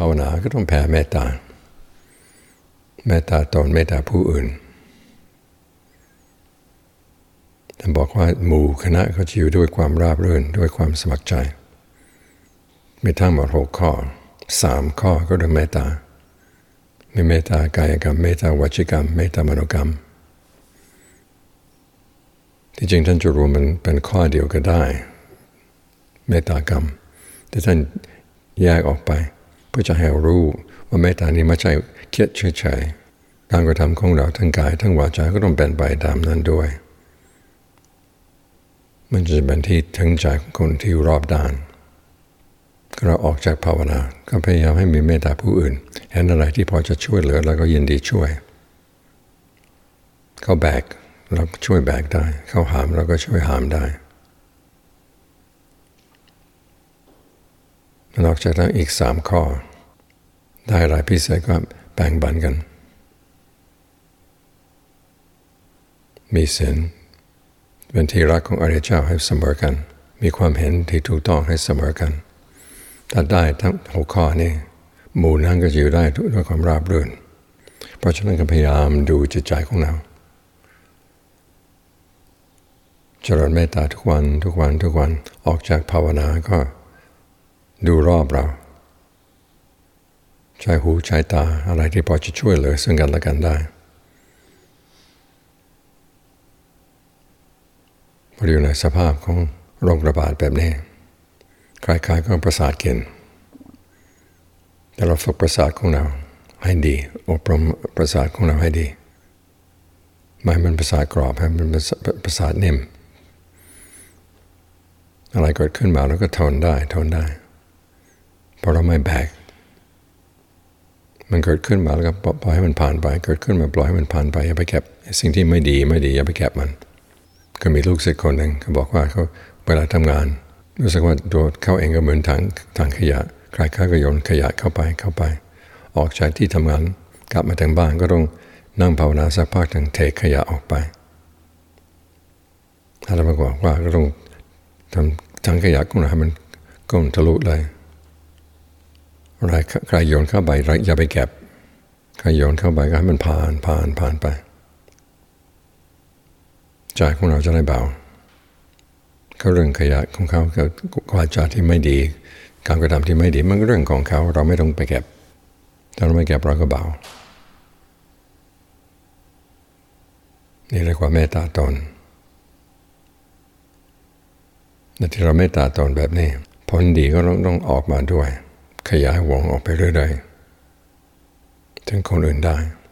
าวนาก็ต้องแผ่เมตตาตนเมตตาผู้อื่นท่านบอกว่าหมู่คณะเขาจะอยู่ด้วยความราบรื่นด้วยความสมัครใจมีทั้งหมด6 ข้อ3 ข้อก็ด้วยเมตตามีเมตตากายกรรมเมตตาวจีกรรมเมตตามโนกรรมที่จริงท่านจะรวมมันเป็นข้อเดียวก็ได้เมตตากรรมแต่ท่านแยกออกไปเพื่อจะให้เรารู้ว่าเมตตานี้ไม่ใช่คิดเฉยๆการกระทำของเราทั้งกายทั้งวาจาก็ต้องเป็นไปตามนั้นด้วยมันจะเป็นที่ถึงใจของคนที่รอบด้านเราออกจากภาวนาก็พยายามให้มีเมตตาผู้อื่นเห็นอะไรที่พอจะช่วยเหลือแล้วก็ยินดีช่วยเขาแบกเราก็ช่วยแบกได้เขาหามเราก็ช่วยหามได้นอกจากนั้นอีก3 ข้อได้อะไรพิเศษก็แบ่งปันกันมีศีลเป็นที่รักของอริยเจ้าให้เสมอกันมีความเห็นที่ถูกต้องให้เสมอกันถ้าได้ทั้ง6 ข้อนี้หมู่นั้นก็จะอยู่ได้ด้วยความราบรื่นเพราะฉะนั้นก็พยายามดูจิตใจของเราเจริญเมตตาทุกวันออกจากภาวนาก็ดูรอบเราใช้หูใช้ตาอะไรที่พอจะช่วยเหลือซึ่งกันและกันได้พออยู่ในสภาพของโรคระบาดแบบนี้คล้ายๆกับประสาทเกินแต่เราฝึกประสาทของเราให้ดีอบรมประสาทของเราให้ดีไม่เป็นประสาทกรอบให้เป็นประสาทนิ่มอะไรเกิดขึ้นมาแล้วก็ทนได้เพราะเราไม่แบกมันเกิดขึ้นมาแล้วก็ปล่อยให้มันผ่านไปเกิดขึ้นมาปล่อยให้มันผ่านไปอย่าไปเก็บสิ่งที่ไม่ดีอย่าไปเก็บมันก็มีลูกศิษย์คนหนึ่งเขาบอกว่าเขาเวลาทำงานรู้สึกว่าตัวเขาเองก็เหมือนถังขยะใครๆก็โยนขยะเข้าไปออกจากที่ทำงานกลับมาถึงบ้านก็ต้องนั่งภาวนาสักพักถึงเทขยะออกไปถ้าเราบอกว่าก็ต้องทำถังขยะของเราให้มันก้มทะลุเลยใครโยนเข้าไปอย่าไปเก็บใครโยนเข้าไปก็ให้มันผ่านไปใจของเราจะได้เบาเขาเรื่องขยะของเขากับวาจาที่ไม่ดีการกระทำที่ไม่ดีมันก็เรื่องของเขาเราไม่ต้องไปเก็บถ้าเราไม่เก็บเราก็เบานี่เรียกว่าเมตตาตนแต่ที่เราเมตตาตนแบบนี้ผลดีก็ต้องออกมาด้วยขยายวงออกไปเรื่อยๆถึงคนอื่นได้